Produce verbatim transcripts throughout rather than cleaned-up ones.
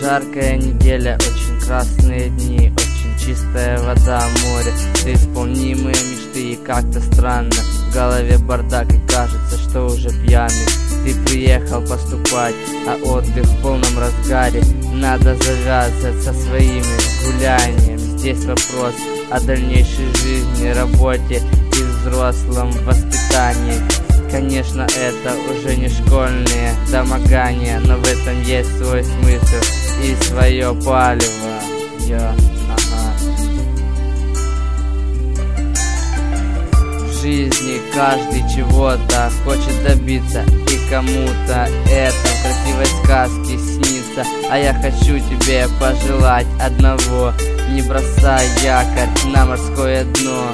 Жаркая неделя, очень красные дни, очень чистая вода, море, неисполнимые мечты, и как-то странно в голове бардак, и кажется, что уже пьяный. Ты приехал поступать, а отдых в полном разгаре. Надо завязывать со своими гулянием. Здесь вопрос о дальнейшей жизни, работе и взрослом воспитании. Конечно, это уже не школьные домогания, но в этом есть свой смысл и свое палево. Я, ага. В жизни каждый чего-то хочет добиться, и кому-то это в красивой сказке снится. А я хочу тебе пожелать одного: не бросай якорь на морское дно.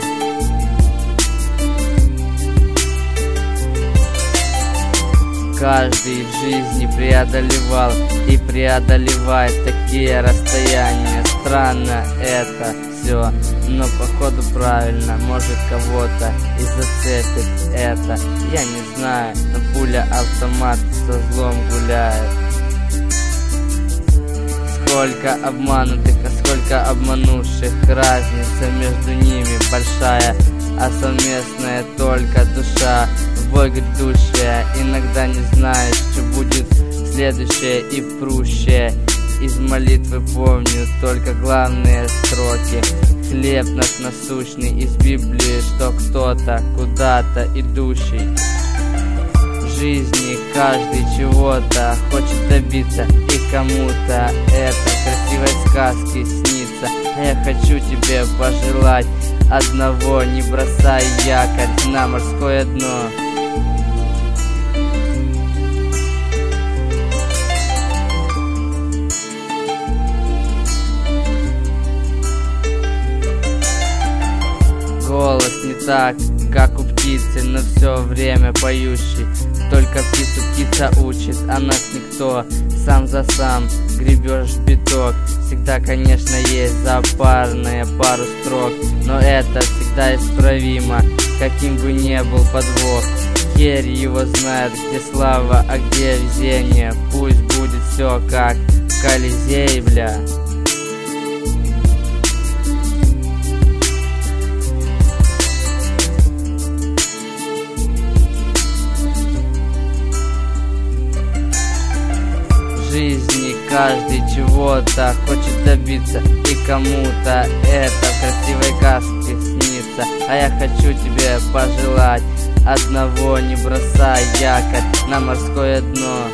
Каждый в жизни преодолевал и преодолевает такие расстояния. Странно это все, но походу правильно. Может, кого-то и зацепит это, я не знаю, но пуля автомат со злом гуляет. Сколько обманутых, а сколько обманувших, разница между ними большая, а совместная только душа. В бой грядущая, иногда не знаешь, что будет следующее и прущее. Из молитвы помню только главные строки: хлеб наш насущный, из Библии, что кто-то куда-то идущий. В жизни каждый чего-то хочет добиться, и кому-то это в красивой сказке снится. А я хочу тебе пожелать одного: не бросай якорь на морское дно. Голос не так, как у птицы, но все время поющий. Только птицу птица учит, а нас никто. Сам за сам гребешь биток. Всегда, конечно, есть запарные пару строк, но это всегда исправимо, каким бы ни был подвох. Хер его знает, где слава, а где везение. Пусть будет все как в Колизее, бля. В жизни каждый чего-то хочет добиться, и кому-то это в красивой сказке снится. А я хочу тебе пожелать одного: не бросай якорь на морское дно.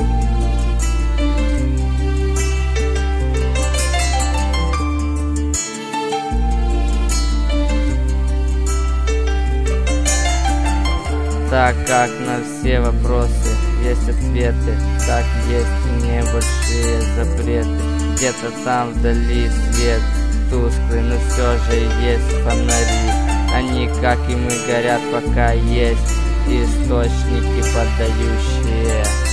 Так как на все вопросы есть ответы, так есть и небольшие запреты. Где-то там вдали свет тусклый, но все же есть фонари. Они, как и мы, горят, пока есть источники, подающие